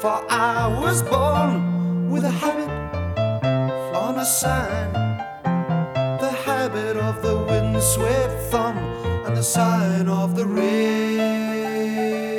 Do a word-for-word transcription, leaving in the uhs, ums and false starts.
For I was born with a habit on a sign, the habit of the windswept thumb and the sign of the rain.